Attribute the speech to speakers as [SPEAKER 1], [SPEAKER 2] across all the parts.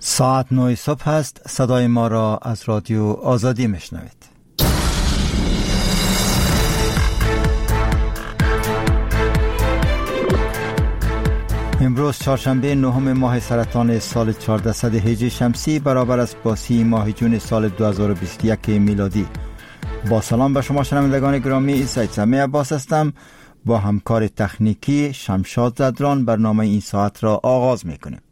[SPEAKER 1] ساعت 9 صبح است. صدای ما را از رادیو آزادی میشنوید. امروز چهارشنبه 9 ماه سرطان سال 1400 هجری شمسی برابر است با 30 ماه جون سال 2021 میلادی. با سلام به شما شنوندگان گرامی، سید سمی عباس هستم. با همکار تکنیکی شمشاد زدران برنامه این ساعت را آغاز میکنیم.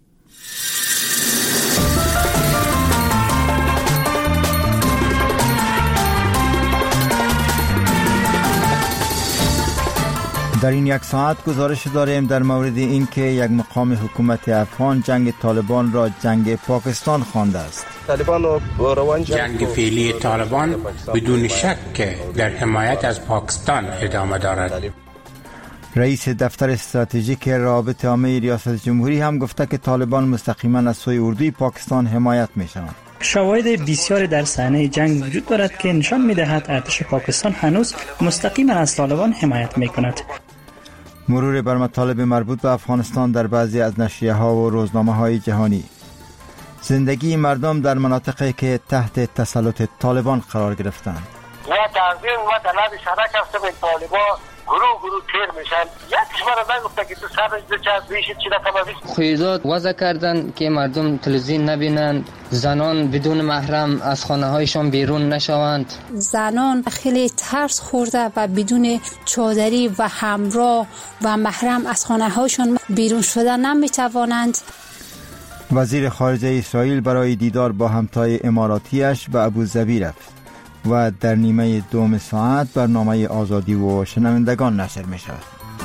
[SPEAKER 1] در این یک ساعت گزارش داریم در مورد اینکه یک مقام حکومت افغان جنگ طالبان را جنگ پاکستان خوانده است.
[SPEAKER 2] جنگ فعلی طالبان بدون شک در حمایت از پاکستان ادامه دارد.
[SPEAKER 1] رئیس دفتر استراتژیک روابط عامه ریاست جمهوری هم گفته که طالبان مستقیما از سوی اردوی پاکستان حمایت می‌شوند.
[SPEAKER 3] شواهد بسیاری در صحنه جنگ وجود دارد که نشان می‌دهد ارتش پاکستان هنوز مستقیما از طالبان حمایت می‌کند.
[SPEAKER 1] مرور بر مطالب مربوط به افغانستان در بعضی از نشریه‌ها و روزنامه‌های جهانی. زندگی مردم در مناطقی که تحت تسلط طالبان قرار گرفتند.
[SPEAKER 4] و تقدیم و طلب شرک هستم این طالبان گروه تیر میشن. یکیش مرا نگفته که تو سرش دچار ریشت چی رقم
[SPEAKER 5] خیزات وضع کردن که مردم تلویزیون نبینند، زنان بدون محرم از خانه هایشان بیرون نشوند.
[SPEAKER 6] زنان خیلی ترس خورده و بدون چادری و همراه و محرم از خانه هایشان بیرون شدن نمیتوانند.
[SPEAKER 1] وزیر خارجه اسرائیل برای دیدار با همتای اماراتیش به ابوظبی رفت و در نیمه دوم ساعت برنامه آزادی و شنوندگان نشر می شود.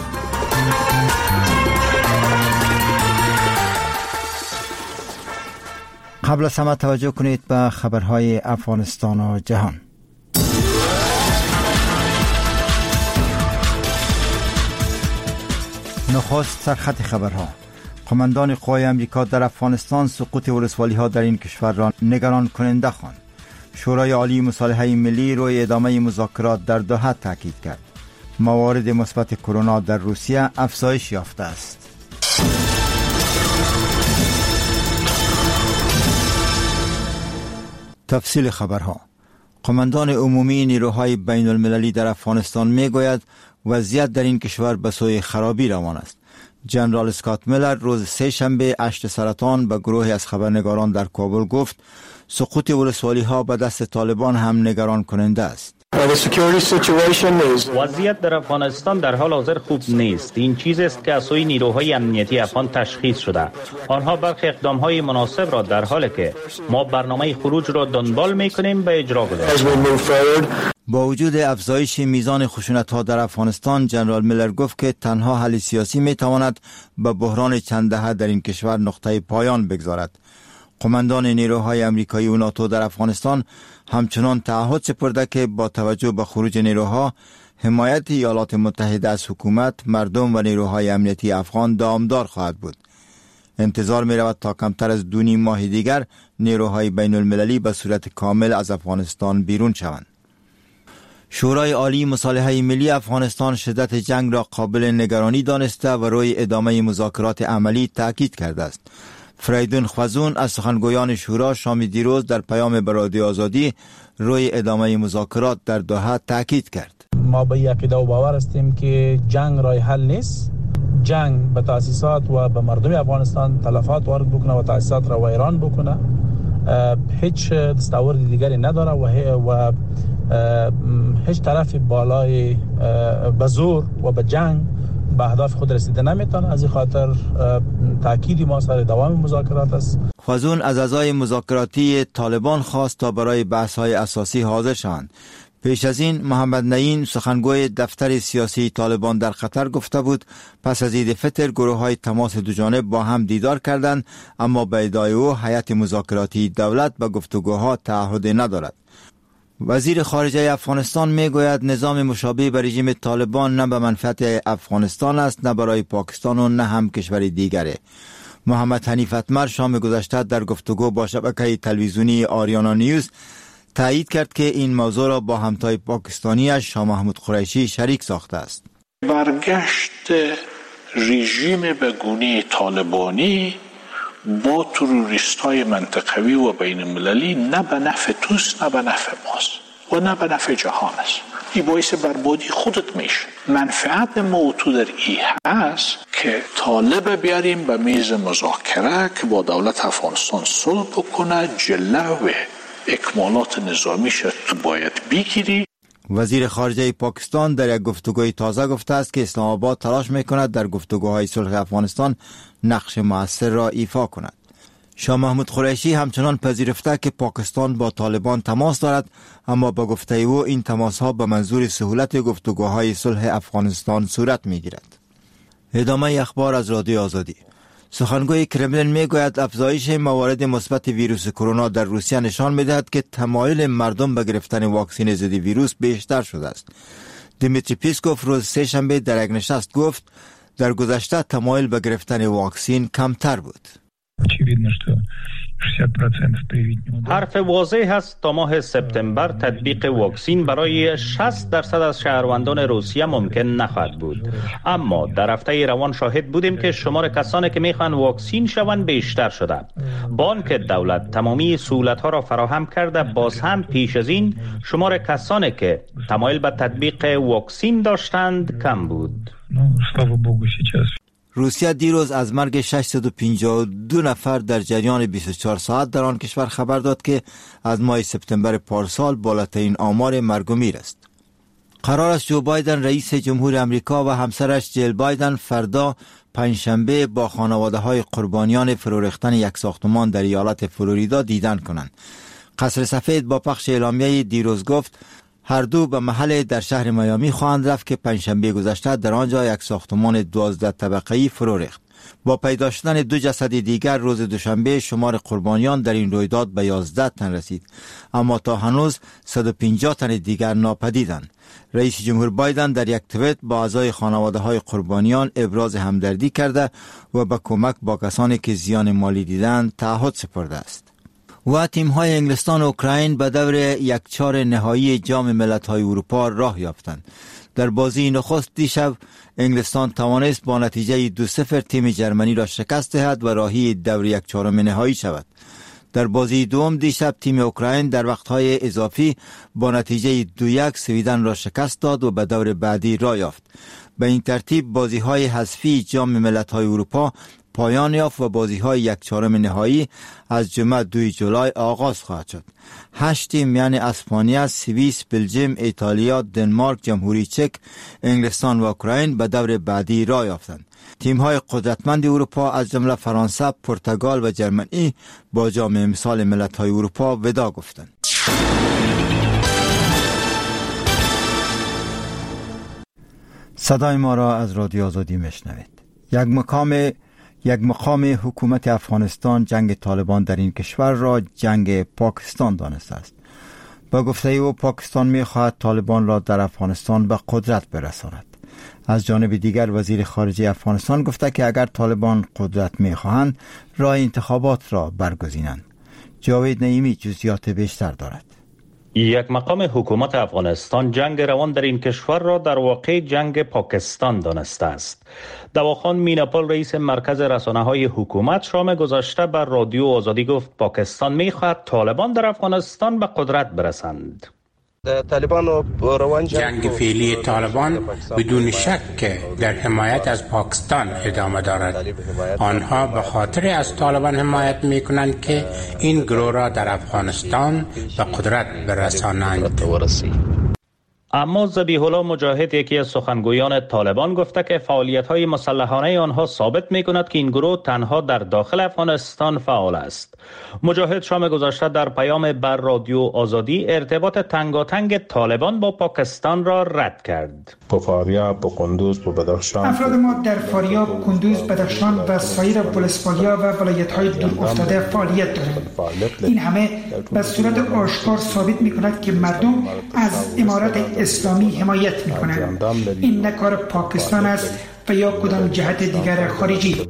[SPEAKER 1] قبل از همه توجه کنید به خبرهای افغانستان و جهان. نخست سرخط خبرها. قماندان قوای امریکا در افغانستان سقوط ولسوالی ها در این کشور را نگران کننده خواند. شورای عالی مصالحه ملی روی ادامه مذاکرات در دوحه تاکید کرد. موارد مثبت کرونا در روسیه افزایش یافته است. تفصیل خبرها. قماندان عمومی نیروهای بین المللی در افغانستان میگوید وضعیت در این کشور به سوی خرابی روان است. جنرال اسکات میلر روز سه شنبه 8 سرطان به گروهی از خبرنگاران در کابل گفت سقوط ولسوالی ها به دست طالبان هم نگران کننده است.
[SPEAKER 7] وضعیت در افغانستان در حال حاضر خوب نیست. این چیز است که از سوی نیروهای امنیتی افغان تشخیص شده. آنها برخی اقدامهای مناسب را در حالی که ما برنامه خروج را دنبال میکنیم به اجرا گذاریم.
[SPEAKER 1] با وجود افزایش میزان خشونت‌ها در افغانستان، جنرال میلر گفت که تنها حل سیاسی میتواند به بحران چند دهه در این کشور نقطه پایان بگذارد. قماندان نیروهای امریکایی و ناتو در افغانستان همچنان تعهد سپرده که با توجه به خروج نیروها، حمایت ایالات متحده از حکومت، مردم و نیروهای امنیتی افغان دامدار خواهد بود. انتظار می رود تا کمتر از 2.5 ماه دیگر نیروهای بین المللی به صورت کامل از افغانستان بیرون شوند. شورای عالی مصالحه ملی افغانستان شدت جنگ را قابل نگرانی دانسته و روی ادامه مذاکرات عملی تاکید کرده است. فریدون خوازون از سخنگویان شورا شام دیروز در پیام به رادیو آزادی روی ادامه مذاکرات در دوحه تاکید کرد.
[SPEAKER 8] ما به عقیده و باور هستیم که جنگ راه حل نیست. جنگ به تاسیسات و به مردم افغانستان تلفات وارد بکنه و تاسیسات را ویران بکنه هیچ دستاورد دیگری نداره و هیچ طرف بالای به زور و به جنگ به اهداف خود رسیده نمیتونه. از این خاطر تأکیدی ما سر دوام مذاکرات است.
[SPEAKER 1] خوازون از اعضای مذاکراتی طالبان خواست تا برای بحث‌های اساسی حاضر شوند. پیش از این محمد نعیم سخنگوی دفتر سیاسی طالبان در قطر گفته بود پس از عید فطر گروه‌های تماس دوجانب با هم دیدار کردند، اما به ادعای او هیئت مذاکراتی دولت به گفتگوها تعهد ندارد. وزیر خارجه افغانستان میگوید نظام مشابه به رژیم طالبان نه به منفعت افغانستان است، نه برای پاکستان و نه هم کشور دیگره. محمد حنیف اتمر شام گذشته در گفتگو با شبکه تلویزیونی آریانا نیوز تایید کرد که این موضوع را با همتای پاکستانیش شاه محمود قریشی شریک ساخته است.
[SPEAKER 9] برگشت رژیم به گونه طالبانی با تروریست های منطقوی و بین المللی نه به نفع توست نه به نفع ماست و نه به نفع جهان است. این باعث بربادی خودت میشه. منفعت ما و تو در ای هست که طالب بیاریم به میز مذاکره که با دولت افغانستان صلح بکنه، جلو اکمالات نظامیش تو باید بگیری.
[SPEAKER 1] وزیر خارجه پاکستان در یک گفتگوی تازه گفته است که اسلام آباد تلاش میکند در گفتگوهای صلح افغانستان نقش مؤثر را ایفا کند. شاه محمود قریشی همچنان پذیرفته که پاکستان با طالبان تماس دارد، اما با گفته او این تماس ها به منظور سهولت گفتگوهای صلح افغانستان صورت میگیرد. ادامه اخبار از رادیو آزادی. سخنگوی کرملین میگوید افزایش موارد مثبت ویروس کرونا در روسیه نشان میدهد که تمایل مردم به گرفتن واکسن ضد ویروس بیشتر شده است. دیمیتری پیسکوف روز سه‌شنبه در یک نشست گفت در گذشته تمایل به گرفتن واکسن کمتر بود.
[SPEAKER 7] حرف واضح است تا ماه سپتامبر تطبیق واکسین برای 60% از شهروندان روسیه ممکن نخواهد بود، اما در هفته روان شاهد بودیم که شمار کسانی که میخوان واکسین شوند بیشتر شده. بانک دولت تمامی سهولت‌ها را فراهم کرده، باز هم پیش از این شمار کسانی که تمایل به تطبیق واکسین داشتند کم بود.
[SPEAKER 1] روسیه دیروز از مرگ 652 نفر در جریان 24 ساعت در آن کشور خبر داد که از ماه سپتامبر پارسال بالاترین آمار مرگ و میر است. قرار است جو بایدن رئیس جمهور امریکا و همسرش جیل بایدن فردا پنجشنبه با خانواده های قربانیان فرو ریختن یک ساختمان در ایالت فلوریدا دیدن کنند. قصر سفید با پخش اعلامیه دیروز گفت هر دو به محل در شهر میامی خواهند رفت که پنجشنبه گذشته در آنجا یک ساختمان 12 طبقه‌ای فرو ریخت. با پیدا شدن دو جسد دیگر روز دوشنبه شمار قربانیان در این رویداد به 11 تن رسید، اما تا هنوز 150 تن دیگر ناپدیدند. رئیس جمهور بایدن در یک توییت با اعضای خانواده های قربانیان ابراز همدردی کرده و به کمک با کسانی که زیان مالی دیدند تعهد سپرده است. و تیم‌های انگلستان و اوکراین به دور یکچار نهایی جام ملت‌های اروپا راه یافتند. در بازی نخست دیشب انگلستان توانست با نتیجه 2-0 تیم جرمنی را شکست دهد و راهی دور یکچارم نهایی شود. در بازی دوم دیشب تیم اوکراین در وقت‌های اضافی با نتیجه 2-1 سویدن را شکست داد و به دور بعدی راه یافت. به این ترتیب بازی‌های حذفی جام ملت‌های اروپا پایان یافت و بازی‌های یکچارم نهایی از جمعه 2 جولای آغاز خواهد شد. 8 تیم یعنی اسپانیا، سوئیس، بلژیم، ایتالیا، دنمارک، جمهوری چک، انگلستان و اوکراین به دور بعدی راه یافتند. تیم‌های قدرتمند اروپا از جمله فرانسه، پرتغال و جرمنی با جام امسال ملت‌های اروپا وداع گفتند. صدای ما را از رادیو آزادی میشنوید. یک مقام حکومت افغانستان جنگ طالبان در این کشور را جنگ پاکستان دانسته است. با گفته او پاکستان می‌خواهد طالبان را در افغانستان به قدرت برساند. از جانب دیگر وزیر خارجه افغانستان گفته که اگر طالبان قدرت می‌خواهند راه انتخابات را برگزینند. جاوید نعیمی جزئیات بیشتر دارد.
[SPEAKER 7] یک مقام حکومت افغانستان جنگ روان در این کشور را در واقع جنگ پاکستان دانسته است. دواخان میناپال رئیس مرکز رسانه‌های حکومت شام گذشته بر رادیو آزادی گفت پاکستان می‌خواهد طالبان در افغانستان به قدرت برسند.
[SPEAKER 2] جنگ فعلی طالبان بدون شک در حمایت از پاکستان ادامه دارد. آنها به خاطر از طالبان حمایت می کنند که این گروه را در افغانستان به قدرت برسانند.
[SPEAKER 7] اما ذبیح الله مجاهد یکی از سخنگویان طالبان گفته که فعالیت‌های مسلحانه آنها ثابت می‌کند که این گروه تنها در داخل افغانستان فعال است. مجاهد شام گذشته در پیام بر رادیو آزادی ارتباط تنگاتنگ طالبان با پاکستان را رد کرد.
[SPEAKER 10] افراد ما در فاریاب، کندوز، بدخشان و سایر ولسوالی‌ها و ولایت‌های دورافتاده فعالیت دارند. این همه به صورت آشکار ثابت می‌کند که مردم از امارات اسلامی حمایت می‌کنند. این نه کار پاکستان است و یا کدام جهت دیگر خارجی.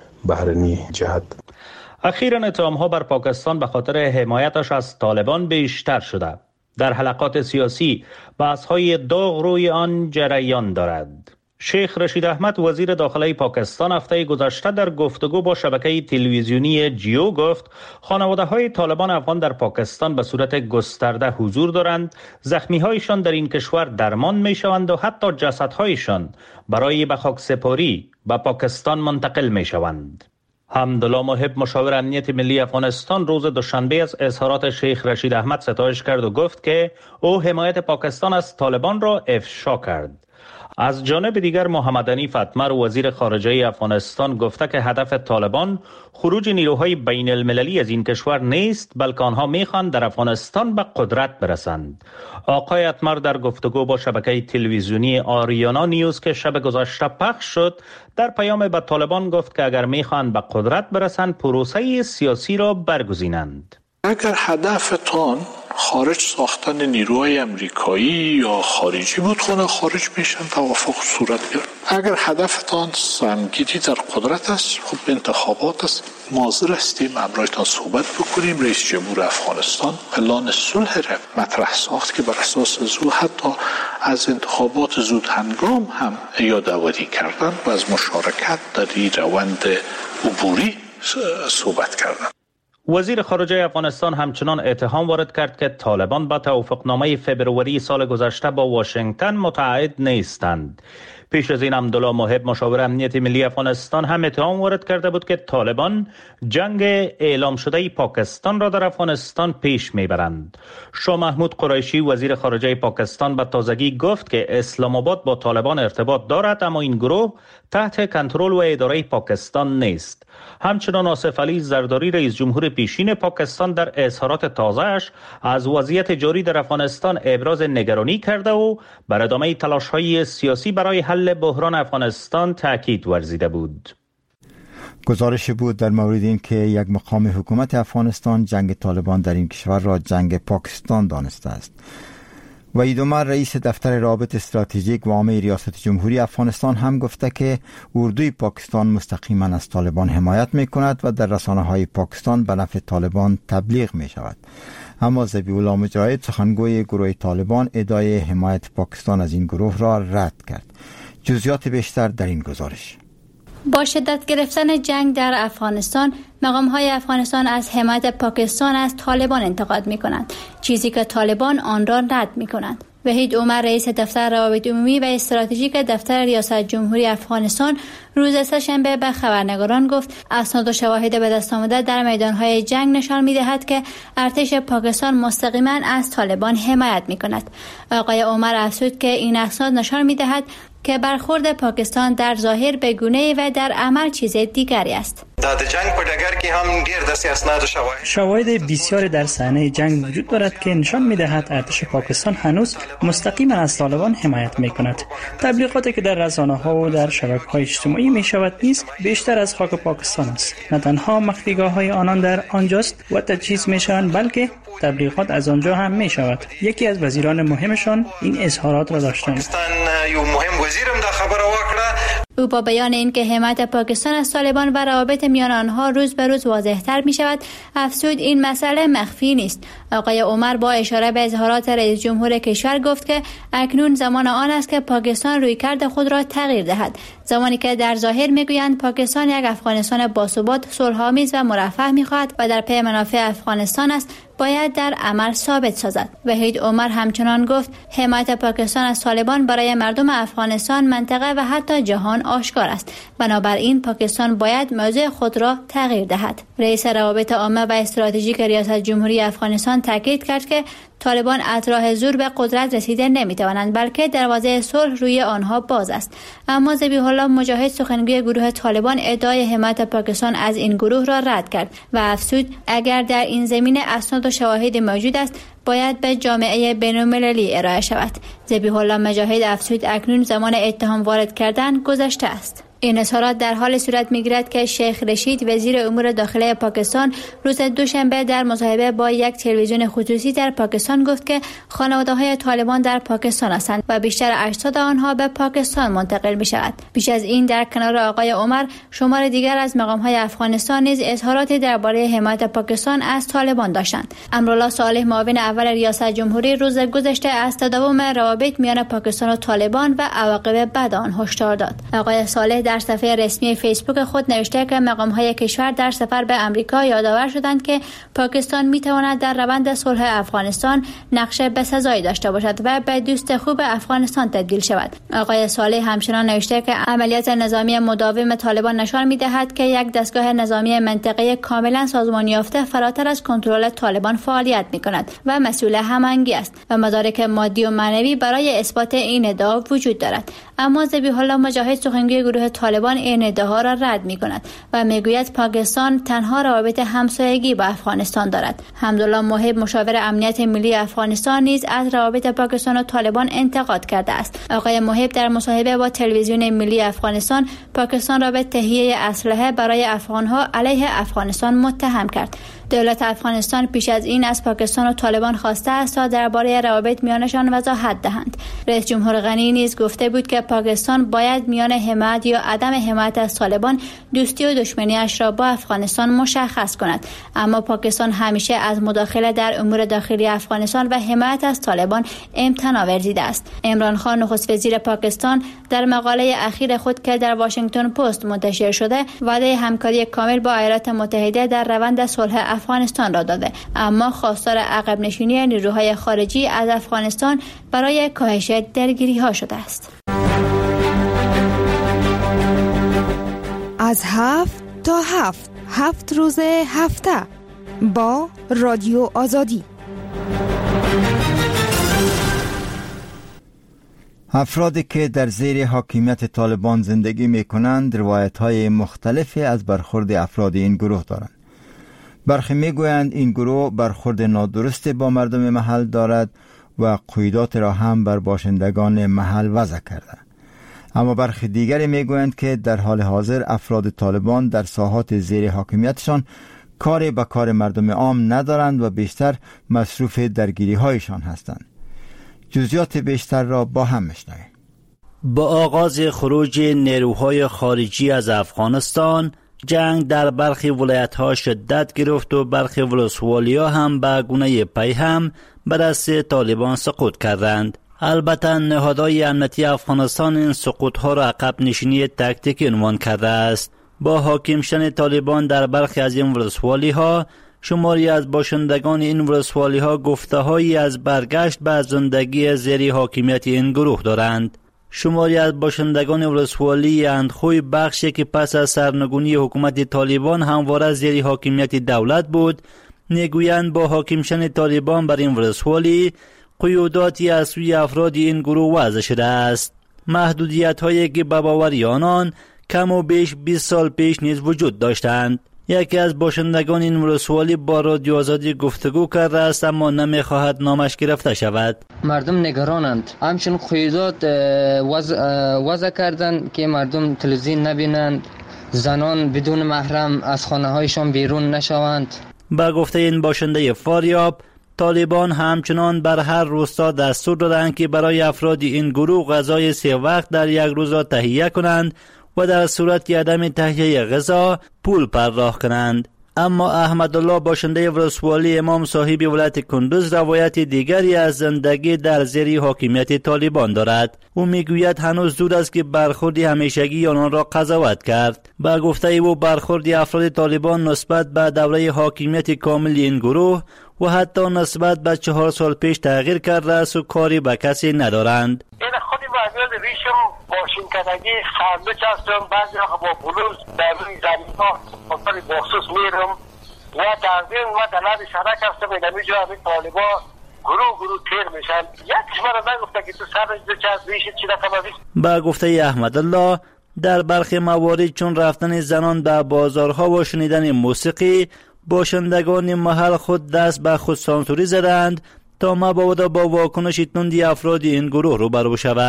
[SPEAKER 7] اخیراً اتهام‌ها بر پاکستان به خاطر حمایتش از طالبان بیشتر شده. در حلقات سیاسی بحث‌های داغ روی آن جریان دارد. شیخ رشید احمد وزیر داخلی پاکستان هفته گذشته در گفتگو با شبکه تلویزیونی جیو گفت خانواده‌های طالبان افغان در پاکستان به صورت گسترده حضور دارند، زخمی‌هایشان در این کشور درمان می‌شوند و حتی جسدهایشان برای به خاکسپاری به پاکستان منتقل می‌شوند. حمدالله محب مشاور امنیت ملی افغانستان روز دوشنبه از اظهارات شیخ رشید احمد ستایش کرد و گفت که او حمایت پاکستان از طالبان را افشا کرد. از جانب دیگر محمد حنیف اتمر وزیر خارجه افغانستان گفته که هدف طالبان خروج نیروهای بین المللی از این کشور نیست، بلکه آنها میخوان در افغانستان به قدرت برسند. آقای اتمر در گفتگو با شبکه تلویزیونی آریانا نیوز که شب گذشته پخش شد در پیام به طالبان گفت که اگر میخوان به قدرت برسند پروسه سیاسی را برگزینند.
[SPEAKER 9] اگر هدفتان خارج ساختن نیروهای امریکایی یا خارجی بود، خونه خارج میشن، توافق صورت گرفت. اگر هدفتان سهمگیری در قدرت است، خب انتخابات است، حاضر هستیم همراهتان صحبت بکنیم. رئیس جمهور افغانستان پلان صلح را مطرح ساخت که بر اساس او حتی از انتخابات زود هنگام هم یادآوری کردن و از مشارکت در این روند عبوری صحبت کردن.
[SPEAKER 7] وزیر خارجه افغانستان همچنان اتهام وارد کرد که طالبان با توافقنامه فبروری سال گذشته با واشنگتن متعهد نیستند. پیش از این عبدالله محب مشاور امنیت ملی افغانستان هم اتهام وارد کرده بود که طالبان جنگ اعلام شده پاکستان را در افغانستان پیش میبرند. شاه محمود قریشی وزیر خارجه پاکستان به تازگی گفت که اسلام آباد با طالبان ارتباط دارد، اما این گروه تحت کنترل و اداره پاکستان نیست. همچنان آصف علی زرداری رئیس جمهور پیشین پاکستان در اظهارات تازه‌اش از وضعیت جاری در افغانستان ابراز نگرانی کرده و بر ادامه تلاش‌های سیاسی برای حل بحران افغانستان تاکید ورزیده بود.
[SPEAKER 1] گزارش بود در مورد این که یک مقام حکومت افغانستان جنگ طالبان در این کشور را جنگ پاکستان دانسته است. وحید عمر رئیس دفتر روابط استراتژیک و عامه ریاست جمهوری افغانستان هم گفته که اردوی پاکستان مستقیما از طالبان حمایت می کند و در رسانه‌های پاکستان به نفع طالبان تبلیغ می شود. اما ذبیح الله مجاهد سخنگوی گروه طالبان ادعای حمایت پاکستان از این گروه را رد کرد. جزئیات بیشتر در این گزارش.
[SPEAKER 11] با شدت گرفتن جنگ در افغانستان، مقام‌های افغانستان از حمایت پاکستان از طالبان انتقاد می‌کنند، چیزی که طالبان آن را رد می‌کنند. وحید عمر رئیس دفتر روابط عمومی و استراتژیک دفتر ریاست جمهوری افغانستان روز سه‌شنبه به خبرنگاران گفت اسناد و شواهد به دست آمده در میدان‌های جنگ نشان می‌دهد که ارتش پاکستان مستقیما از طالبان حمایت می‌کند. آقای عمر افزود که این اسناد نشان می‌دهد که برخورد پاکستان در ظاهر به گونه و در عمل چیز دیگری است.
[SPEAKER 3] شواهد بسیار در صحنه جنگ وجود دارد که نشان می‌دهد ارتش پاکستان هنوز مستقیما از طالبان حمایت می‌کند. تبلیغاتی که در رسانه‌ها و در شبکه‌های اجتماعی می‌شود نیز بیشتر از خاک پاکستان است. نه تنها مخفیگاه‌های آنان در آنجاست و تجهیز می‌شوند، بلکه تبلیغات از آنجا هم می‌شود. یکی از وزیران مهمشان این اظهارات را داشتند.
[SPEAKER 11] او با بیان اینکه حمایت پاکستان از طالبان و روابط میان آنها روز به روز واضح‌تر می‌شود، افزود این مسئله مخفی نیست. آقای عمر با اشاره به اظهارات رئیس جمهور کشور گفت که اکنون زمان آن است که پاکستان رویکرد خود را تغییر دهد. زمانی که در ظاهر میگویند پاکستان یک افغانستان باثبات، صلح‌آمیز و مرفه می‌خواهد و در پی منافع افغانستان است، باید در عمل ثابت سازد. وحید عمر همچنان گفت حمایت پاکستان از طالبان برای مردم افغانستان، منطقه و حتی جهان آشکار است. بنابراین پاکستان باید موضع خود را تغییر دهد. رئیس روابط عامه و استراتژیک ریاست جمهوری افغانستان تاکید کرد که طالبان از راه زور به قدرت رسیده نمی‌توانند، بلکه دروازه صلح روی آنها باز است. اما ذبیح الله مجاهد سخنگوی گروه طالبان ادعای حمایت پاکستان از این گروه را رد کرد و افزود اگر در این زمینه اسناد و شواهد موجود است باید به جامعه بین‌المللی ارائه شود. ذبیح الله مجاهد افزود اکنون زمان اتهام وارد کردن گذشته است. این اظهارات در حال صورت می‌گیرد که شیخ رشید وزیر امور داخله پاکستان روز دوشنبه در مصاحبه با یک تلویزیون خصوصی در پاکستان گفت که خانواده‌های طالبان در پاکستان هستند و بیشتر اجساد آنها به پاکستان منتقل می‌شود. بیش از این در کنار آقای عمر شمار دیگر از مقام‌های افغانستان نیز اظهاراتی درباره حمایت پاکستان از طالبان داشتند. امرالله صالح معاون اول ریاست جمهوری روز گذشته از تداوم روابط میان پاکستان و طالبان و عواقب بد آن هشدار داد. آقای صالح در صفحه رسمی فیسبوک خود نوشته که مقام‌های کشور در سفر به آمریکا یادآور شدند که پاکستان می‌تواند در روند صلح افغانستان نقش بسزایی داشته باشد و به دوست خوب افغانستان تبدیل شود. آقای صالح همچنان نوشته که عملیات نظامی مداوم طالبان نشان می‌دهد که یک دستگاه نظامی منطقه کاملا سازمان یافته فراتر از کنترل طالبان فعالیت می‌کند و مسئول هماهنگی است و مدارک مادی و معنوی برای اثبات این ادعا وجود دارد. اما ذبیح الله مجاهد سخنگوی گروه طالبان این ادعاها را رد می‌کند و میگوید پاکستان تنها روابط همسایگی با افغانستان دارد. حمدالله موهب مشاور امنیت ملی افغانستان نیز از روابط پاکستان و طالبان انتقاد کرده است. آقای موهب در مصاحبه با تلویزیون ملی افغانستان پاکستان را به تهیه اسلحه برای افغانها علیه افغانستان متهم کرد. دولت افغانستان پیش از این از پاکستان و طالبان خواسته است تا درباره روابط میانشان وضاحت دهند. رئیس جمهور غنی نیز گفته بود که پاکستان باید میان حمایت یا عدم حمایت از طالبان دوستی و دشمنیش را با افغانستان مشخص کند. اما پاکستان همیشه از مداخله در امور داخلی افغانستان و حمایت از طالبان امتناع ورزیده است. عمران خان نخست وزیر پاکستان در مقاله اخیر خود که در واشنگتن پست منتشر شده وعده همکاری کامل با ایالات متحده در روند صلح افغانستان را داده، اما خواستار عقب نشینی نیروهای خارجی از افغانستان برای کاهش درگیری‌ها شده است.
[SPEAKER 12] از 7 تا 7 روز هفته با رادیو آزادی.
[SPEAKER 1] افرادی که در زیر حاکمیت طالبان زندگی می کنند روایت‌های مختلفی از برخورد افراد این گروه دارند. برخی می گویند این گروه برخورد نادرست با مردم محل دارد و قیودات را هم بر باشندگان محل وضع کرده. اما برخی دیگری می گویند که در حال حاضر افراد طالبان در ساحات زیر حاکمیتشان کاری به کار مردم عام ندارند و بیشتر مصروف درگیری هایشان هستند. جزئیات بیشتر را با هم میشنویم.
[SPEAKER 13] با آغاز خروج نیروهای خارجی از افغانستان، جنگ در برخی ولایت‌ها شدت گرفت و برخی ولسوالی‌ها هم به گونه پیهم به دست طالبان سقوط کردند. البته نهادهای امنیتی افغانستان این سقوط‌ها را عقب نشینی تاکتیکی عنوان کرده است. با حاکم شدن طالبان در برخی از این ولسوالی‌ها، شماری از باشندگان این ولسوالی‌ها گفته‌هایی از برگشت به زندگی زیر حاکمیت این گروه دارند. شماری از باشندگان ولسوالی اندخوی بخشی که پس از سرنگونی حکومت طالبان همواره زیر حاکمیت دولت بود، میگویند با حاکم شدن طالبان بر این ولسوالی قیوداتی از سوی افراد این گروه وضع شده است. محدودیت‌هایی که به باور آنان کم و بیش 20 سال پیش نیز وجود داشتند. یکی از باشندگان این ولسوالی با رادیو آزادی گفتگو کرده است، اما نمیخواهد نامش گرفته شود.
[SPEAKER 5] مردم نگرانند. همچنین قیودات وضع کردند که مردم تلویزیون نبینند، زنان بدون محرم از خانه هایشان بیرون نشوند.
[SPEAKER 13] با گفته این باشنده فاریاب، طالبان همچنان بر هر روستا دستور دادند که برای افراد این گروه غذای 3 وقت در یک روز را تهیه کنند و در صورت عدم تهیه غذا پول پرداخت کنند. اما احمدالله باشنده ولسوالی امام صاحب ولایت کندوز روایت دیگری از زندگی در زیر حاکمیت طالبان دارد. او میگوید هنوز زود است که برخورد همیشگی آنان را قضاوت کرد. با گفته او برخورد افراد طالبان نسبت به دوره حاکمیت کامل این گروه و حتی نسبت به 4 سال پیش تغییر کرده است و کاری به کسی ندارند.
[SPEAKER 4] خودی وزیر ریشم ماشین کدگی خنده چستم، بعضی وقت با بلوز در روی زمین ها مطمئن بخصوص میرم و تقدیم و دلد شرک هستم. این همی جا همین طالبا گروه تیر میشن. یکیش من نگفته که تو سر چست ریشت چی رقم بیست.
[SPEAKER 13] با گفته احمدالله، در برخی موارد چون رفتن زنان به بازارها و شنیدن موسیقی، باشندگان محل خود دست به خود سانسوری زدند تا مبادا با واکنش تندی افراد این گروه روبرو شوند.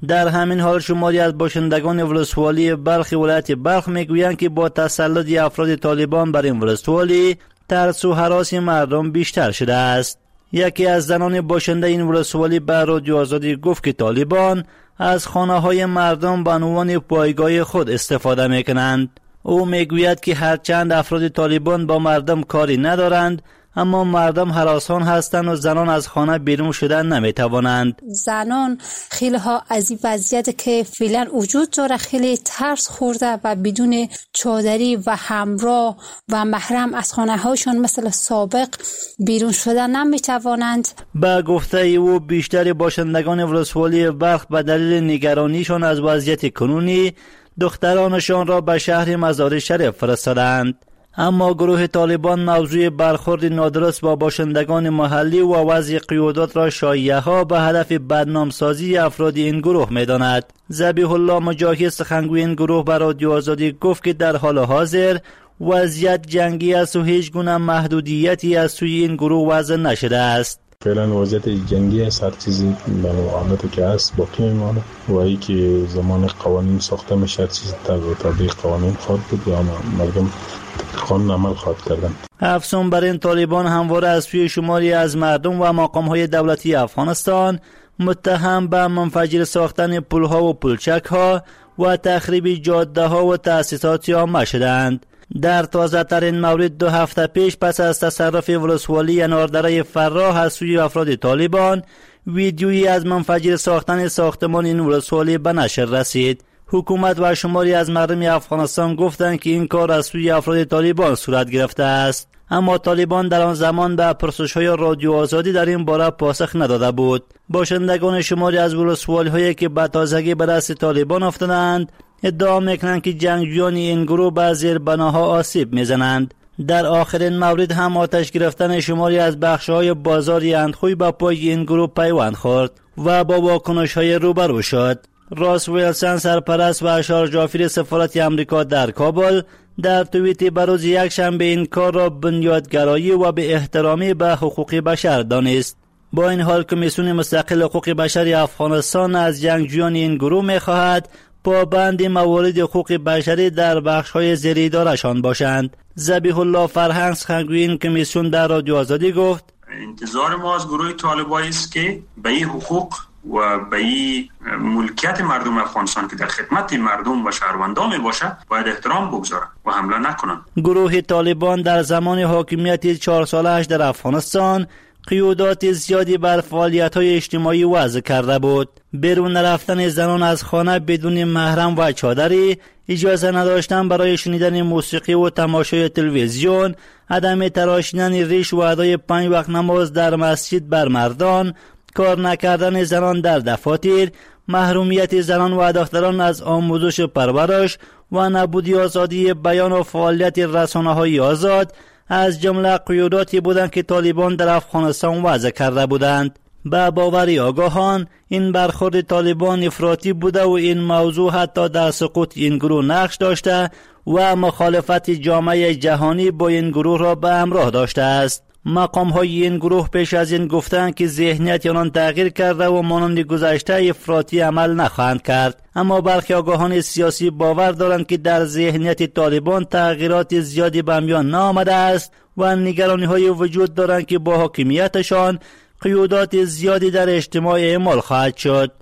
[SPEAKER 13] در همین حال شماری از باشندگان ولسوالی بلخ ولایت بلخ میگویند که با تسلط افراد طالبان بر این ولسوالی ترس و هراس مردم بیشتر شده است. یکی از زنان باشنده این ولسوالی به رادیو آزادی گفت که طالبان از خانه‌های مردم به عنوان پایگاه خود استفاده میکنند. او میگوید که هرچند افراد طالبان با مردم کاری ندارند، اما مردم هراسان هستند و زنان از خانه بیرون شدن نمیتوانند.
[SPEAKER 6] زنان خیلی ها از این وضعیت که فعلا وجود داره خیلی ترس خورده و بدون چادری و همراه و محرم از خانه هاشون مثل سابق بیرون شدن نمیتوانند.
[SPEAKER 13] با گفته او بیشتر باشندگان ولسوالی بلخ به دلیل نگرانیشان از وضعیت کنونی دخترانشان را به شهر مزار شریف فرستادند. اما گروه طالبان موضوع برخورد نادرست با باشندگان محلی و وضع قیادات را شایعه‌ها به هدف بدنامسازی افراد این گروه می‌داند. ذبیح الله مجاهد سخنگوی این گروه به رادیو آزادی گفت که در حال حاضر وضعیت جنگی است و هیچ گونه محدودیتی از سوی این گروه وضع نشده است.
[SPEAKER 8] فعلا وضعیت جنگی است، هر چیزی به حالتی که هست باقی میمانه و ای که زمان قوانین ساخته میشه چیز تطبیق قوانین خواهد بود و مردم قانون عمل خواهد کردن.
[SPEAKER 13] افزون بر این طالبان همواره از سوی شماری از مردم و مقام‌های دولتی افغانستان متهم به منفجر ساختن پل‌ها و پلچک‌ها و تخریب جاده‌ها و تأسیسات عامه شدند. در تازه ترین مورد 2 هفته پیش پس از تصرف ولسوالی اناردره فراه از سوی افراد طالبان ویدیویی از منفجر ساختن ساختمان این ولسوالی به نشر رسید. حکومت و شماری از مردم افغانستان گفتند که این کار از سوی افراد طالبان صورت گرفته است، اما طالبان در آن زمان به پرسش‌های رادیو آزادی در این باره پاسخ نداده بود. باشندگان شماری از ولسوالی‌هایی که به تازگی به دست طالبان افتادند ادعا میکنند که جنگجویان این گروه به زیربناها آسیب میزنند. در آخرین مورد هم آتش گرفتن شماری از بخش‌های بازار اندخوی به پای این گروه پیوند خورد و با واکنش‌های روبرو شد. راس ویلسن سرپرست و اشار جعفری سفارت امریکا در کابل در توییتی بروز یکشنبه این کار را بنیادگرایی و به احترامی به حقوق بشر دانست. با این حال کمیسیون مستقل حقوق بشر افغانستان از جنگجویان این گروه می‌خواهد پابند موارد حقوق بشری در بخش‌های زیر اداره‌شان باشند. ذبیح الله فرهنگ سخنگوی این کمیسیون در رادیو آزادی گفت:
[SPEAKER 14] انتظار ما از گروه طالبانی است که به این حقوق و به این ملکیت مردم افغانستان که در خدمت مردم و شهروندان می باشه باید احترام بگذارند و حمله نکنند.
[SPEAKER 13] گروه طالبان در زمان حاکمیت 4 ساله‌اش در افغانستان قیودات زیادی بر فعالیت‌های اجتماعی وضع کرده بود. بیرون رفتن زنان از خانه بدون محرم و چادری، اجازه نداشتن برای شنیدن موسیقی و تماشای تلویزیون، عدم تراشیدن ریش و ادای 5 وقت نماز در مسجد بر مردان، کار نکردن زنان در دفاتر، محرومیت زنان و دختران از آموزش و پرورش و نبودی آزادی بیان و فعالیت رسانه‌های آزاد از جمله قیوداتی بودند که طالبان در افغانستان وضع کرده بودند. به باور آگاهان این برخورد طالبان افراطی بوده و این موضوع حتی در سقوط این گروه نقش داشته و مخالفت جامعه جهانی با این گروه را به همراه داشته است. مقام های این گروه پیش از این گفتند که ذهنیت آنان تغییر کرده و مانند گذشته افراطی عمل نخواهند کرد، اما برخی آگاهان سیاسی باور دارند که در ذهنیت طالبان تغییرات زیادی به میان نآمده است و نگرانی های وجود دارند که با حاکمیتشان قیودات زیادی در اجتماع اعمال خواهد شد.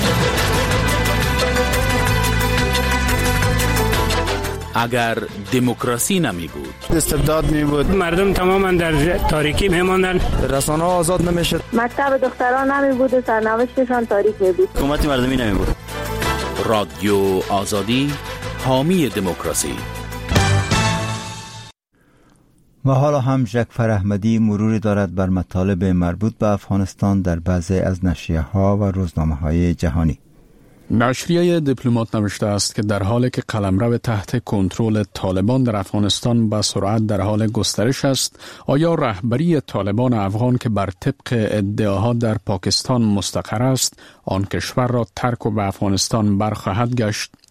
[SPEAKER 15] اگر دموکراسی نمی بود،
[SPEAKER 16] استبداد می بود،
[SPEAKER 17] مردم تماما در تاریکی می ماندند،
[SPEAKER 16] رسانه ها آزاد نمی شد،
[SPEAKER 18] مکتب دختران نمی بود و سرنوشتشان تاریک می بود،
[SPEAKER 13] حکومت مردمی نمی بود.
[SPEAKER 15] رادیو آزادی، حامی دموکراسی.
[SPEAKER 1] و حالا هم ژکفر احمدی مروری دارد بر مطالب مربوط به افغانستان در بعضی از نشریه‌ها و روزنامه‌های جهانی.
[SPEAKER 19] نشریه دیپلمات نوشته است که در حالی که قلمرو تحت کنترل طالبان در افغانستان به سرعت در حال گسترش است، آیا رهبری طالبان افغان که بر طبق ادعاها در پاکستان مستقر است، آن کشور را ترک و به افغانستان برخواهد گشت؟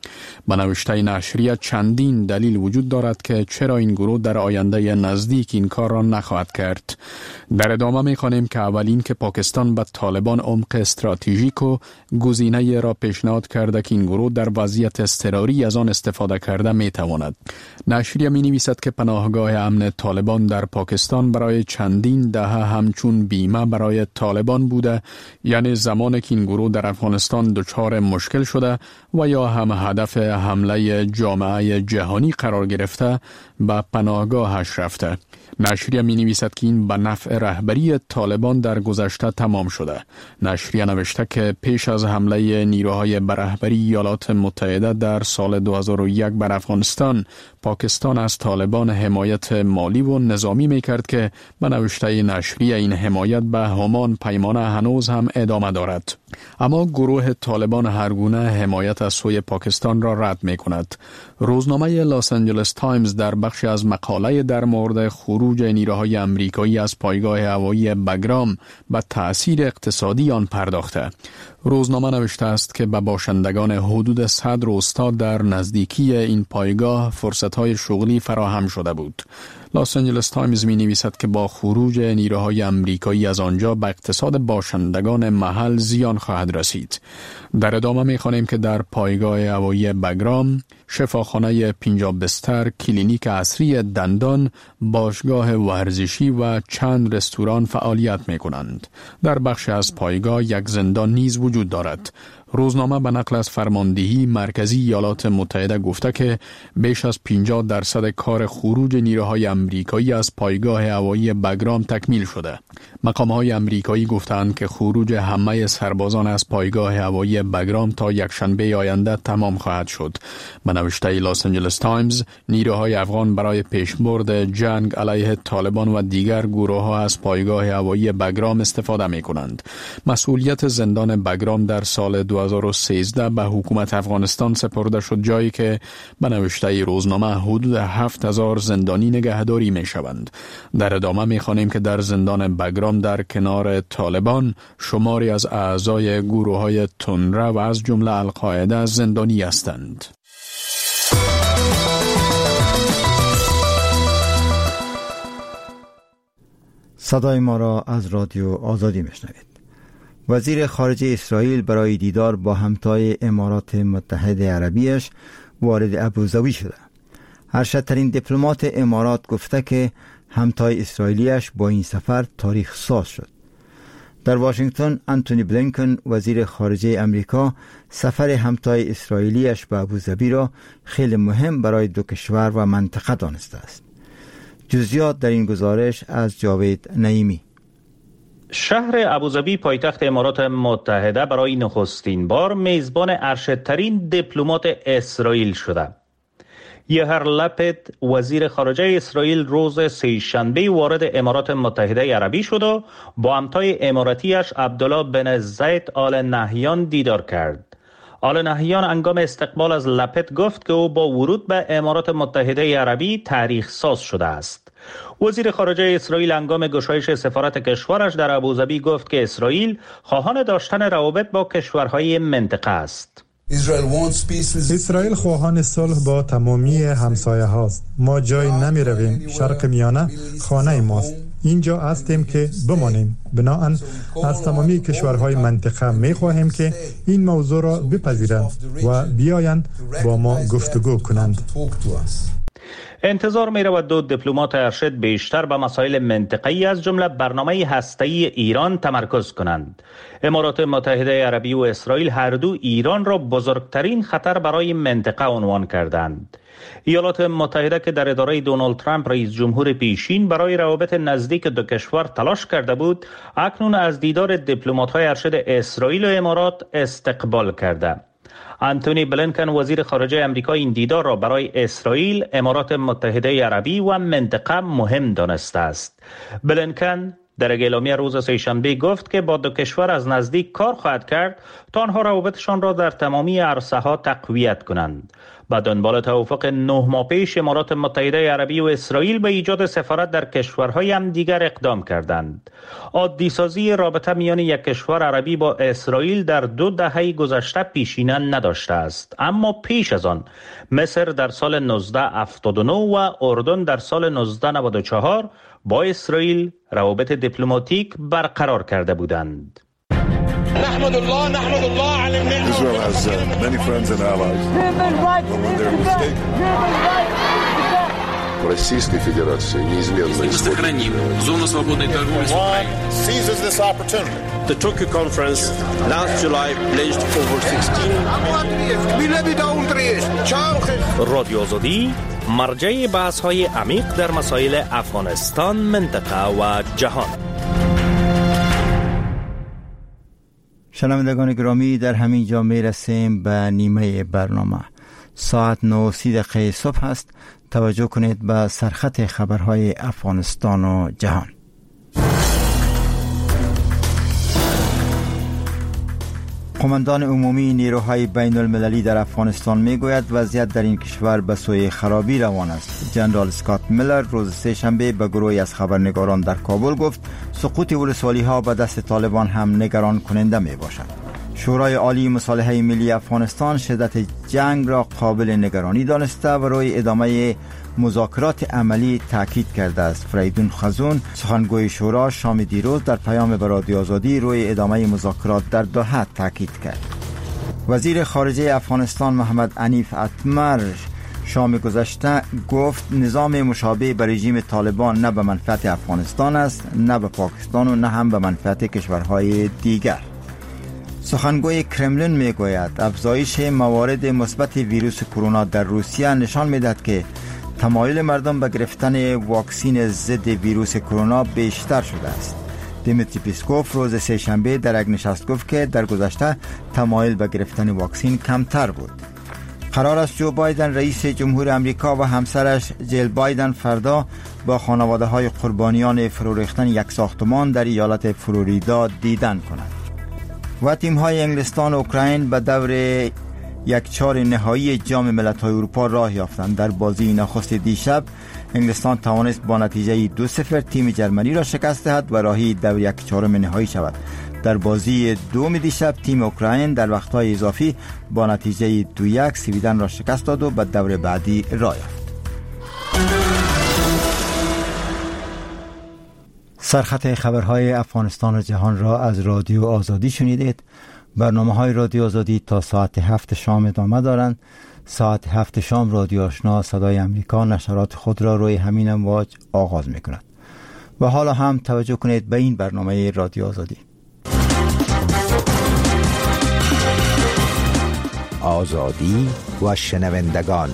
[SPEAKER 19] به نوشته نشریه چندین دلیل وجود دارد که چرا این گروه در آینده نزدیک این کار را نخواهد کرد. در ادامه می‌خوانیم که اولین که پاکستان به طالبان عمق استراتژیک و گزینه را پیشنهاد کرده که این گروه در وضعیت اضطراری از آن استفاده کرده می‌تواند. نشریه می‌نویسد که پناهگاه امن طالبان در پاکستان برای چندین دهه همچون بیمه برای طالبان بوده، یعنی زمانی که این گروه در افغانستان دچار مشکل شده و یا هم هدف حمله جامعه جهانی قرار گرفته به پناهگاهش رفته. نشریه می نویسد که این به نفع رهبری طالبان در گذشته تمام شده. نشریه نوشته که پیش از حمله نیروهای به رهبری ایالات متحده در سال 2001 بر افغانستان، پاکستان از طالبان حمایت مالی و نظامی می کرد که به نوشته نشریه این حمایت به همان پیمانه هنوز هم ادامه دارد. اما گروه طالبان هرگونه حمایت از سوی پاکستان را رد می کند. روزنامه لاس آنجلس تایمز در بخش از مقاله در مورد خروج نیروهای امریکایی از پایگاه هوایی بگرام به تأثیر اقتصادی آن پرداخته. روزنامه نوشته است که به باشندگان حدود 100 روستا در نزدیکی این پایگاه فرصت‌های شغلی فراهم شده بود. لاس آنجلس تایمز می نویسد که با خروج نیروهای امریکایی از آنجا به اقتصاد باشندگان محل زیان خواهد رسید. در ادامه می خوانیم که در پایگاه هوایی بگرام شفاخانه 50 بستر، کلینیک عصری دندان، باشگاه ورزشی و چند رستوران فعالیت می کنند. در بخش از پایگاه یک زندان نیز وجود دارد. روزنامه به نقل از فرماندهی مرکزی ایالات متحده گفته که بیش از 50% کار خروج نیروهای امریکایی از پایگاه هوایی بگرام تکمیل شده. مقام‌های امریکایی گفتند که خروج همه سربازان از پایگاه هوایی بگرام تا یکشنبه آینده تمام خواهد شد. به نوشته لاس آنجلس تایمز، نیروهای افغان برای پیشبرد جنگ علیه طالبان و دیگر گروه‌ها از پایگاه هوایی بگرام استفاده می‌کنند. مسئولیت زندان بگرام در سال 2013 به حکومت افغانستان سپرده شد، جایی که به نوشته روزنامه حدود 7000 زندانی نگهداری می‌شوند. در ادامه می‌خوانیم که در زندان بگرام در کنار طالبان شماری از اعضای گروه‌های تندره و از جمله القاعده زندانی هستند.
[SPEAKER 1] صدای ما را از رادیو آزادی میشنوید. وزیر خارجه اسرائیل برای دیدار با همتای امارات متحده عربیش وارد ابوظبی شده. ارشدترین دیپلمات امارات گفته که همتای اسرائیلیش با این سفر تاریخ ساز شد. در واشنگتن آنتونی بلینکن وزیر خارجه امریکا سفر همتای اسرائیلیش به ابوظبی را خیلی مهم برای دو کشور و منطقه دانسته است. جزئیات در این گزارش از جاوید نعیمی.
[SPEAKER 7] شهر ابوظبی پایتخت امارات متحده برای نخستین بار میزبان ارشدترین دیپلمات اسرائیل شده. یهر لپید وزیر خارجه اسرائیل روز سه‌شنبه وارد امارات متحده عربی شد و با همتای اماراتیش عبدالله بن زید آل نهیان دیدار کرد. آل نهیان هنگام استقبال از لپید گفت که او با ورود به امارات متحده عربی تاریخ ساز شده است. وزیر خارجه اسرائیل هنگام گشایش سفارت کشورش در ابوظبی گفت که اسرائیل خواهان داشتن روابط با کشورهای منطقه است.
[SPEAKER 20] اسرائیل خواهان صلح با تمامی همسایه هاست. ما جای نمی رویم. شرق میانه خانه ماست. اینجا هستیم که بمانیم. بناهن از تمامی کشورهای منطقه می خواهیم که این موضوع را بپذیرند و بیایند با ما گفتگو کنند.
[SPEAKER 7] انتظار می رود دو دیپلمات ارشد بیشتر به مسائل منطقه‌ای از جمله برنامه هسته‌ای ایران تمرکز کنند. امارات متحده عربی و اسرائیل هر دو ایران را بزرگترین خطر برای منطقه عنوان کردند. ایالات متحده که در اداره دونالد ترامپ رئیس جمهور پیشین برای روابط نزدیک دو کشور تلاش کرده بود، اکنون از دیدار دیپلمات‌های ارشد اسرائیل و امارات استقبال کرده. آنتونی بلینکن وزیر خارجه امریکا این دیدار را برای اسرائیل، امارات متحده عربی و منطقه مهم دانسته است. بلینکن در اعلامیه روز سه‌شنبه گفت که با دو کشور از نزدیک کار خواهد کرد تا آنها روابطشان را در تمامی عرصه‌ها تقویت کنند. به دنبال توافق 9 ماه پیش امارات متحده عربی و اسرائیل به ایجاد سفارت در کشورهای همدیگر اقدام کردند. عادی سازی رابطه میان یک کشور عربی با اسرائیل در 2 دهه گذشته پیشینه نداشته است، اما پیش از آن مصر در سال 1979 و اردن در سال 1994 با اسرائیل روابط دیپلماتیک برقرار کرده بودند.
[SPEAKER 21] نحمد الله على النعمة. Israel has many friends and allies. When they're mistaken. Российской Федерации неизменно
[SPEAKER 22] сохраним зону свободной торговли с Украиной.
[SPEAKER 21] Seizes this opportunity.
[SPEAKER 23] The Tokyo conference last July pledged over 16.
[SPEAKER 24] رادیو آزادی مرجع بحث‌های عمیق در مسائل افغانستان، منطقه و جهان.
[SPEAKER 1] شنوندگان گرامی، در همین جا می رسیم به نیمه برنامه. ساعت 9:30 صبح است. توجه کنید به سرخط خبرهای افغانستان و جهان. قماندان عمومی نیروهای بین المللی در افغانستان می گوید وضعیت در این کشور به سوی خرابی روان است. جنرال اسکات میلر روز سه‌شنبه به گروهی از خبرنگاران در کابل گفت سقوط ولسوالی ها به دست طالبان هم نگران کننده می باشد. شورای عالی مصالحه ملی افغانستان شدت جنگ را قابل نگرانی دانسته و روی ادامه مذاکرات عملی تاکید کرده است. فریدون خزون، سخنگوی شورا، شام دیروز در پیام به رادیو آزادی روی ادامه مذاکرات در دوحه تاکید کرد. وزیر خارجه افغانستان محمد عنیف اتمر شام گذشته گفت نظام مشابه به رژیم طالبان نه به منفعت افغانستان است، نه به پاکستان و نه هم به منفعت کشورهای دیگر. سخنگوی کرملین میگوید افزایش موارد مثبت ویروس کرونا در روسیه نشان میدهد که تمایل مردم به گرفتن واکسین ضد ویروس کرونا بیشتر شده است. دیمیتری پیسکوف روز سه‌شنبه در یک نشست گفت که در گذشته تمایل به گرفتن واکسین کمتر بود. قرار است جو بایدن رئیس جمهور امریکا و همسرش جیل بایدن فردا با خانواده های قربانیان فرو ریختن یک ساختمان در ایالت فلوریدا دیدن کنند. و تیم های انگلستان و اوکراین به دور 1/4 نهایی جام ملت‌های اروپا راه یافتند. در بازی نخست دیشب انگلستان توانست با نتیجه 2-0 تیم جرمنی را شکست دهد و راهی دور 1/4 نهایی شود. در بازی دوم دیشب تیم اوکراین در وقت‌های اضافی با نتیجه 2-1 سویدن را شکست داد و به دور بعدی راه یافت. سرخط خبرهای افغانستان و جهان را از رادیو آزادی شنیدید. برنامه‌های رادیو آزادی تا ساعت 7 شام ادامه دارند. ساعت 7 شام رادیو آشنا صدای امریکا نشرات خود را روی همین امواج آغاز می‌کند. و حالا هم توجه کنید به این برنامه رادیو آزادی.
[SPEAKER 25] آزادی و شنوندگان.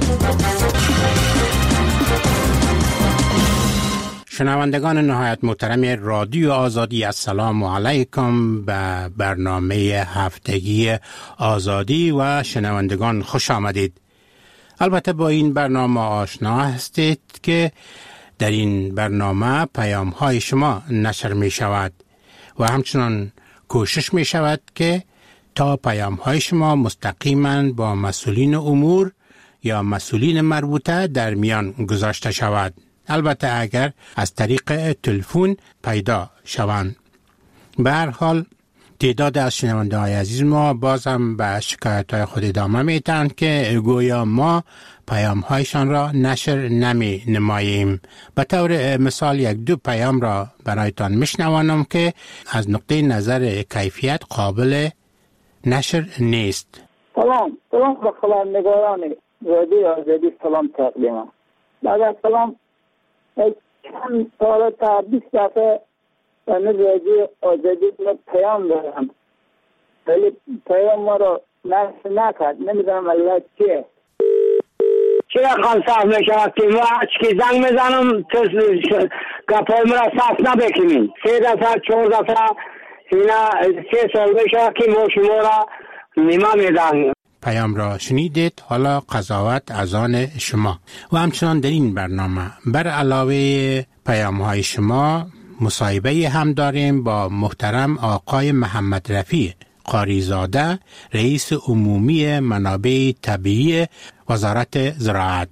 [SPEAKER 2] شنوندگان نهایت محترم رادیو آزادی، السلام علیکم. به برنامه هفتگی آزادی و شنوندگان خوش آمدید. البته با این برنامه آشنا هستید که در این برنامه پیام های شما نشر می شود و همچنان کوشش می شود که تا پیام های شما مستقیما با مسئولین امور یا مسئولین مربوطه در میان گذاشته شود. البته اگر از طریق تلفن پیدا شوند. به هر حال تعداد از شنونده های عزیز ما باز هم به شکایت های خود ادامه میتند که گویا ما پیام هایشان را نشر نمی نماییم. به طور مثال 1-2 پیام را برایتان میشنوانم که از نقطه نظر کیفیت قابل نشر نیست.
[SPEAKER 26] سلام به خبرنگاران رادیو آزادی سلام تقدیمم. بعد از سلام چند سال تا 20 دفعه من رادیو آزادی پیام دارم ولی پیام ما رو نشر نکرد. نمیدونم علت چیه. چه رقم صاف میشود که ما که زنگ میزنم گپای ما را صاف نبکنیم. 3 دفعه 4 دفعه اینا 3 سال بشه که ما شما را نیمه میدن.
[SPEAKER 2] پیام را شنیدید. حالا قضاوت از آن شما. و همچنان در این برنامه بر علاوه پیام های شما مصاحبه هم داریم با محترم آقای محمد رفیع، قاریزاده، رئیس عمومی منابع طبیعی وزارت زراعت.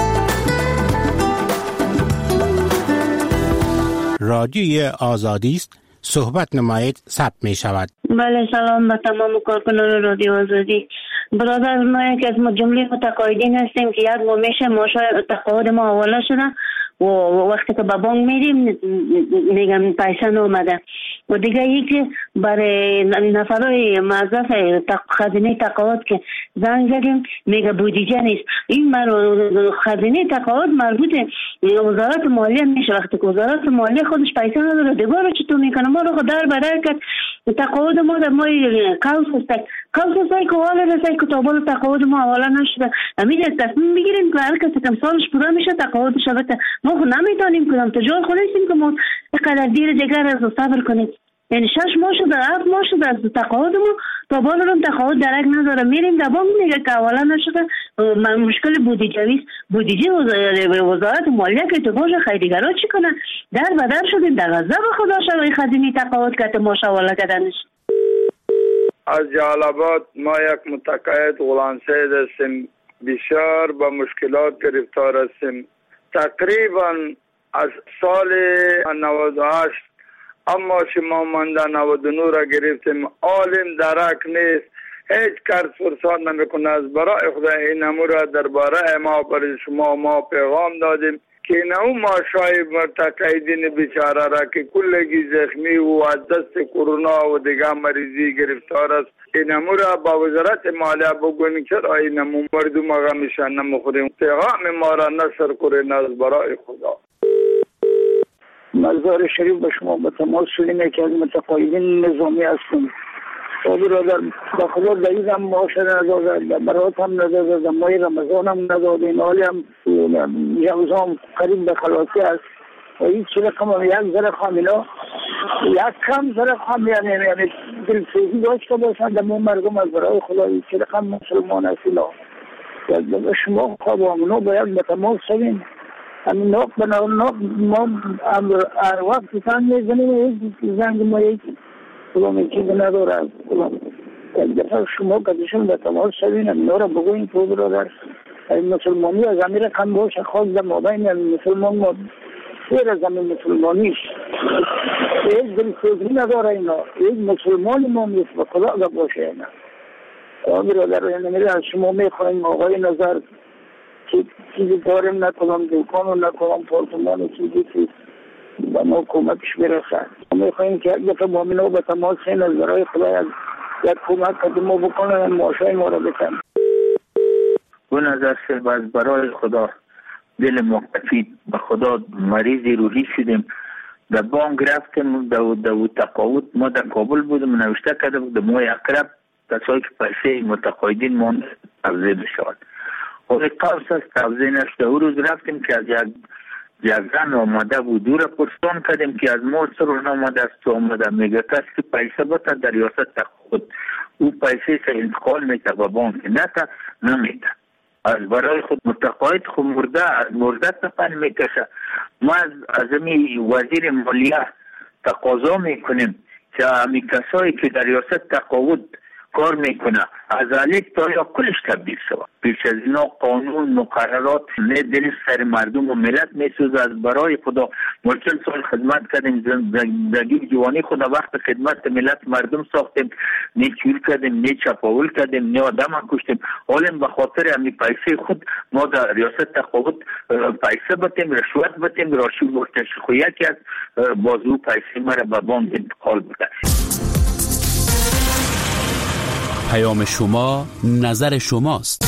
[SPEAKER 2] رادیوی آزادی است، صحبت نمایید، ثبت می شود.
[SPEAKER 3] بله، سلام به تمام کارکنان رادیو آزادی. برادر، ما یکی از جمله متقاعدین هستیم که یک ماه میشه ماشای تقاعد ما حواله شده و وقتی که به بانک میریم میگم پیسه نامده و دیگه یکی برای نفرای موظف خزینه تقاعد که زنگ زدیم میگه بودجه نیست. این خزینه تقاعد مربوط وزارت مالیه میشه. وقتی که وزارت مالیه خودش پیسه نداره دیگه رو چطور میکنه؟ ما رو خود در بدر کرد تقاعد ما در مای کاوس که حالا رسای کتابال تقاعد ما حواله نشده. امید تصمیم بگیریم که هر کسی که سالش پورا میشه تقاعدش بده. ما خود نمیتونیم کنم تجار خودشیم که ما اینقدر دیر دیگر از صبر کنیم. یعنی 6 ماه شده 7 ماه شده از تقاعد ما تا بالا رو تقاعد درک نداره. میریم در بانک میگه که حواله نشده. مشکل بودجه وزارت مالیه که تو باشه خیریگرا چی کنن؟ در بدر شدیم در غضب خدا شوی خزینه تقاعد که ما حواله کردنش.
[SPEAKER 5] از جلال‌آباد ما یک متقاعد غلام سید هستیم. بسیار با مشکلات گرفتار هستیم. تقریبا از سال 98 اما شما مانده 99 را گرفتیم. عالم درک نیست. هیچ کس فرصت نمیکنه. از برای خدا این امور را درباره ما برای شما ما پیغام دادیم که نو ماشای متقاعدین بیچاره را که کلگی زخمی و از دست کرونا و دیگه مریضی گرفتار است این امور را با وزارت مالیه بگوین چرا این مردم آقا میشن نمخوریم. پیغام ما را نشر کنین از برای خدا.
[SPEAKER 26] مزار شریف به شما به تماس شدیم که از متقاعدین نظامی هستیم. برادر به خدا دعید هم معاش نداده، برات هم نداده، ماه رمضان هم نداده، این حالی هم جوزام قریب به خلاصی است و هیچ رقم هم یک ذره خامیلا یک کم ذره خام یعنی دلسوزی داشته باشند در مردم از برای خدا هیچ رقم مسلمان هستیلا شما خواب همونو باید به تماس شدیم. همین ناک به ناک ما هر وقت تن میزنیم زنگ ما یکی کلام چیز نداره. یک دفعه شما کدیشون به تماس شدین همین را بگوین تو برادر مسلمانی از امیر کم باشه خواست در مابین مسلمان ما سیر از همین مسلمانیش یک دلسوزی نداره اینا. یک مسلمانی ما میست به خدا باشه اینا. برادر نمیره از شما میخواهیم آقای نظر که چیزی داریم نکنم دوکان و نکنم پارتمان و چیزی که با ما کمکش برسه. میخواییم که یک دفعه مؤمنو به تماس خیلی از برای خدا یک کمک کدیم ما بکنن معاشای ما را بکن.
[SPEAKER 9] به نظر سر از برای خدا دل مقتفید به خدا مریضی روحی شدیم. در بانک رفتیم در تقاعد ما در کابل بودم نوشته کردم در ماه اقرب کسایی که پیسه متقاعدین ما توزیع بشود. ولی قوس است توزیع نشده. او روز رفتیم که از یک زن آمده بود دور پرسان کردیم که از ما سر آمده است تو آمده میگه کسی که پیسه بتا در ریاست تقاعد او پیسه سه انتقال میته و بانک نتا نمیته. از برای خود متقاعد خود مرده تپن میکشه. ما از امی وزیر مالیه تقاضا میکنیم که امی کسایی که در ریاست تقاعد کار میکنه از الف تا یا کلش تبدیل شود. پیش از اینا قانون مقررات نه دل سر مردم و ملت میسوزه. از برای خدا ما 40 سال خدمت کردیم زندگی جوانی خدا وقت خدمت ملت مردم ساختیم نه چور کردیم نه چپاول کردیم نه آدم کشتیم. حالا به خاطر همین پیسه خود ما در ریاست تقاعد پیسه بتیم رشوت بتیم راشی بختش خو یکی از بازو پیسه مرا به بانک انتقال بده.
[SPEAKER 15] پیام شما نظر شماست.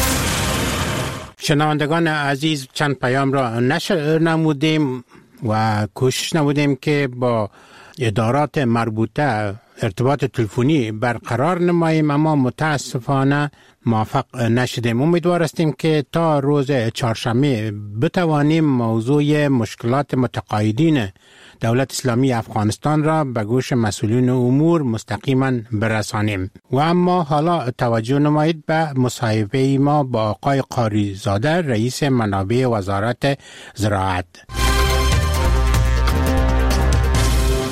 [SPEAKER 2] شنوندگان عزیز چند پیام را نشر نمودیم و کوشش نمودیم که با ادارات مربوطه ارتباط تلفنی برقرار نماییم اما متاسفانه موفق نشدیم. امیدوار هستیم که تا روز چهارشنبه بتوانیم موضوع مشکلات متقاعدین دولت اسلامی افغانستان را به گوش مسئولین امور مستقیما برسانیم. و اما حالا توجه نمایید به مصاحبه ما با آقای قاریزاده رئیس منابع وزارت زراعت.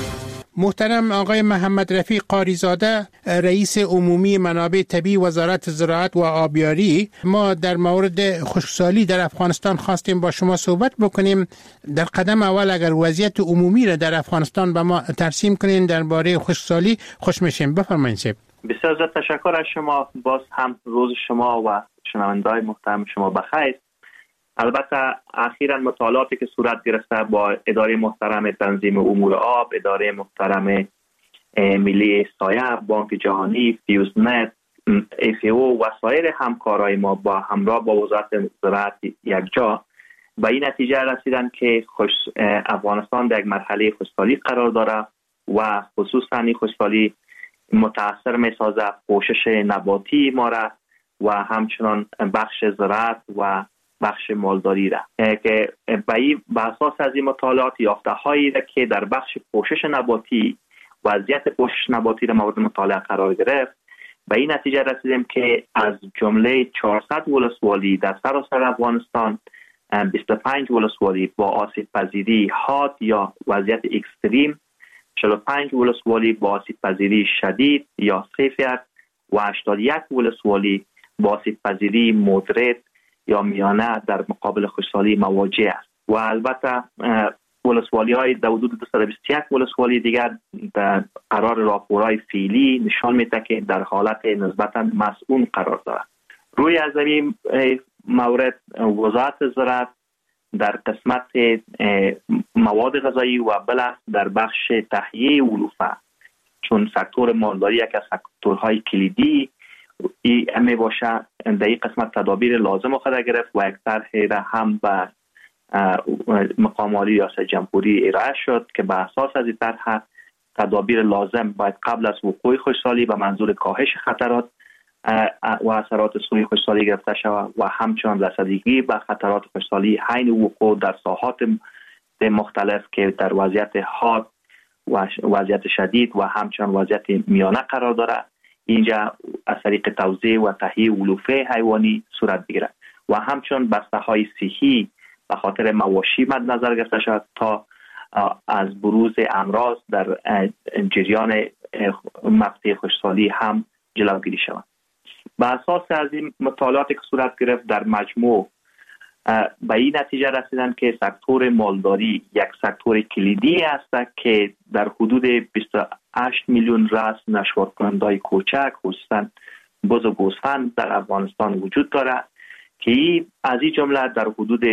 [SPEAKER 2] محترم آقای محمد رفیق قاریزاده، رئیس عمومی منابع طبیعی وزارت زراعت و آبیاری، ما در مورد خشکسالی در افغانستان خواستیم با شما صحبت بکنیم. در قدم اول اگر وضعیت عمومی را در افغانستان به ما ترسیم کنین درباره خشکسالی خوش میشیم. بفرمایید.
[SPEAKER 4] بسیار زیاد تشکر از شما. باز هم روز شما و شنونده‌های محترم شما بخیر. البته اخیراً مطالعاتی که صورت گرفته با اداره محترم تنظیم امور آب، اداره محترم ملی سایه، بانک جهانی، فیوزنت، FAO و سایر همکارای ما با همراه با وزارت زراعت یکجا به این نتیجه رسیدن که افغانستان در یک مرحله خشکسالی قرار داره و خصوصاً این خشکسالی متاثر می‌سازه پوشش نباتی ما را و همچنان بخش زراعت و بخش مالداری را که به اساس از این مطالعات یافته‌هایی را که در بخش پوشش نباتی وضعیت پوشش نباتی را مورد مطالعه قرار گرفت، به این نتیجه رسیدیم که از جمله 400 ولسوالی در سراسر افغانستان 25 ولسوالی با آسیب پذیری حاد یا وضعیت اکستریم، 45 ولسوالی با آسیب پذیری شدید یا صفر و 81 ولسوالی با آسیب پذیری مودریت یا میانه در مقابل خشکسالی مواجه است. و البته ولسوالی های در حدود 221 ولسوالی دیگر در قرار راپورهای فعلی نشان میده که در حالت نسبتا مسئول قرار دارد. روی از این مورد وزارت زراعت در قسمت مواد غذایی و بلخ در بخش تهیه علوفه، چون سکتور مالداری یک از سکتورهای کلیدی می باشه، در این قسمت تدابیر لازم خود گرفت و یک طرح را هم به مقام عالی ریاست جمهوری ارائه شد که به اساس از این طرح تدابیر لازم باید قبل از وقوع خشکسالی به منظور کاهش خطرات و اثرات سوی خشکسالی گرفته شود و همچنان رسیدگی به خطرات خشکسالی حین وقوع در ساحات مختلف که در وضعیت حاد و وضعیت شدید و همچنان وضعیت میانه قرار دارد، اینجا از طریق توزیع و تهیه علوفه حیوانی صورت بگیرد و همچنان بسته های صحی به خاطر مواشی مد نظر گرفته شد تا از بروز امراض در جریان مقطع خشکسالی هم جلوگیری شود. به اساس از این مطالعاتی که صورت گرفت در مجموع به این نتیجه رسیدن که سکتور مالداری یک سکتور کلیدی است که در حدود 28 میلیون راس نشوار کننده‌های کوچک خصوصا بز و گوسفند در افغانستان وجود دارد که از این جمله در حدود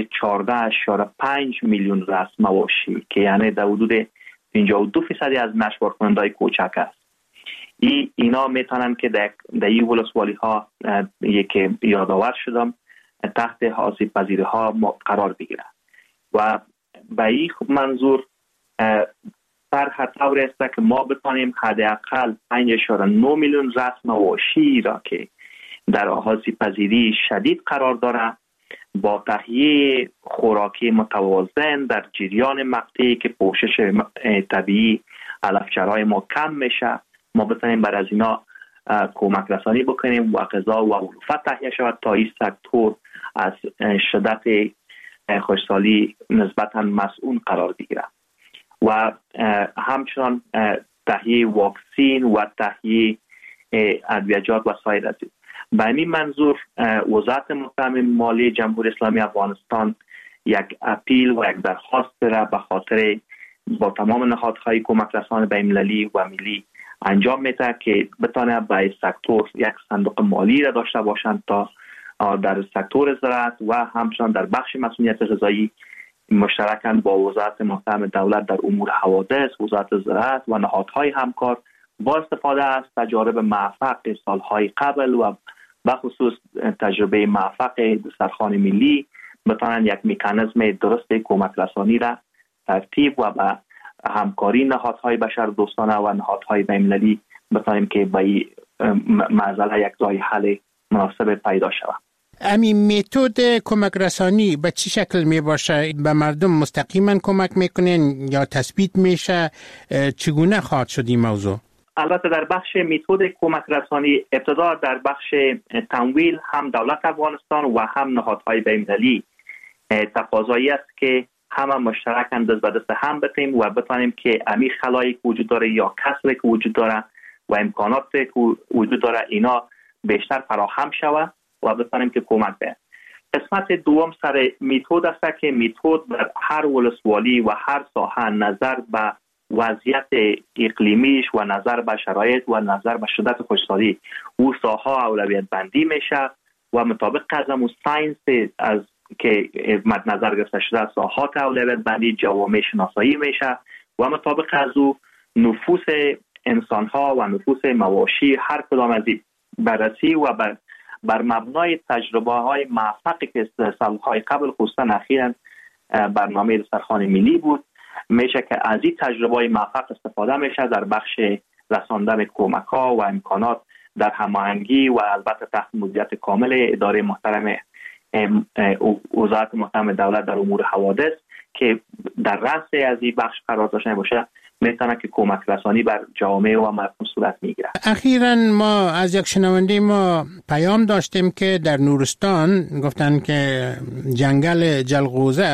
[SPEAKER 4] 14.5 میلیون راس مواشی که یعنی در حدود 52% از نشوار کننده‌های کوچک است. اینا میتونن که در این ولسوالی ها که یادآور شدم تحت آسیب پذیری ها قرار بگیرن و به این منظور طرح طور است که ما بتانیم حداقل 5.9 میلیون راس مواشی را که در آسیب پذیری شدید قرار دارند با تهیه خوراکی متوازن در جریان مقطعی که پوشش طبیعی علفچرهای ما کم میشه، ما بتانیم بر از اینا کمک رسانی بکنیم و غذا و علوفه تهیه شود تا این سکتور از شدت خشکسالی نسبتا مسئول قرار بگیرد و همچنان تهیه واکسین و تهیه ادویه‌جات و سایر. به این منظور وزارت محترم مالی جمهوری اسلامی افغانستان یک اپیل و یک درخواست را به خاطر با تمام نهادهای کمک رسانی بین‌المللی و ملی انجام میده که بتانه به سکتور یک صندوق مالی را داشته باشند تا در سکتور زراعت و همچنان در بخش مسئولیت غذایی مشترکاً با وزارت محترم دولت در امور حوادث، وزارت زراعت و نهادهای همکار با استفاده از تجارب موفق سالهای قبل و بخصوص تجربه موفق دسترخوان ملی بتانند یک مکانیزم درست کمک رسانی را ترتیب و به همکاری نهادهای بشر دوستانه و نهادهای بین‌المللی بتانیم که به این معضله یک راه حل مناسب پیدا شود.
[SPEAKER 2] همین متد کمک رسانی به چه شکل می باشه؟ به مردم مستقیما کمک میکنین یا تثبیت میشه؟ چگونه خواهد شد این موضوع؟
[SPEAKER 4] البته در بخش متد کمک رسانی ابتدا در بخش تمویل هم دولت افغانستان و هم نهادهای بین‌المللی تقاضایی است که همه مشترکاً دست به دست هم بتیم و بتوانیم که امی خلایی که وجود داره یا کسری که وجود داره و امکاناتی که وجود داره اینا بیشتر فراهم شود و بتوانیم که کمک بکنیم. قسمت دوم سر میتود است که میتود بر هر ولسوالی و هر ساحه نظر به وضعیت اقلیمیش و نظر به شرایط و نظر به شدت خشکسالی او ساحه اولویت بندی میشه و مطابق از همون ساینس از که مد نظر گرفته شده ساحات اولویت بندی جوامع شناسایی میشه و مطابق از او نفوس انسان ها و نفوس مواشی هر کدام از این بررسی و بر مبنای تجربه های موفقی که سالهای قبل خصوصا اخیراً برنامه دسترخوان ملی بود میشه که از این تجربه های موفق استفاده میشه در بخش رساندن کمک ها و امکانات در هماهنگی و البته تحت مدیریت کامل اداره محترم وزارت محترم دولت در امور حوادث که در رأس از این بخش قرار داشته باشه میتونه که کمک رسانی بر جامعه و مردم صورت میگیره.
[SPEAKER 2] اخیراً ما از یک شنونده ما پیام داشتیم که در نورستان گفتن که جنگل جلغوزه